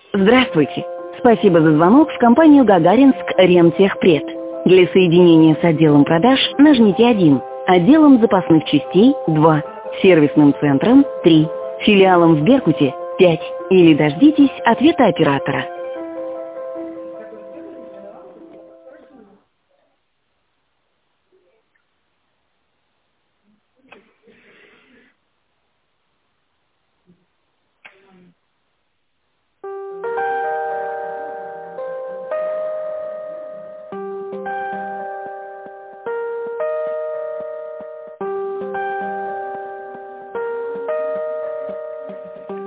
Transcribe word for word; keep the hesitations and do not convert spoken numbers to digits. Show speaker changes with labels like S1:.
S1: Здравствуйте. Спасибо за звонок в компанию «Гагаринск Ремтехпред». Для соединения с отделом продаж нажмите один, отделом запасных частей два, сервисным центром три, филиалом в Беркуте пять или дождитесь ответа оператора.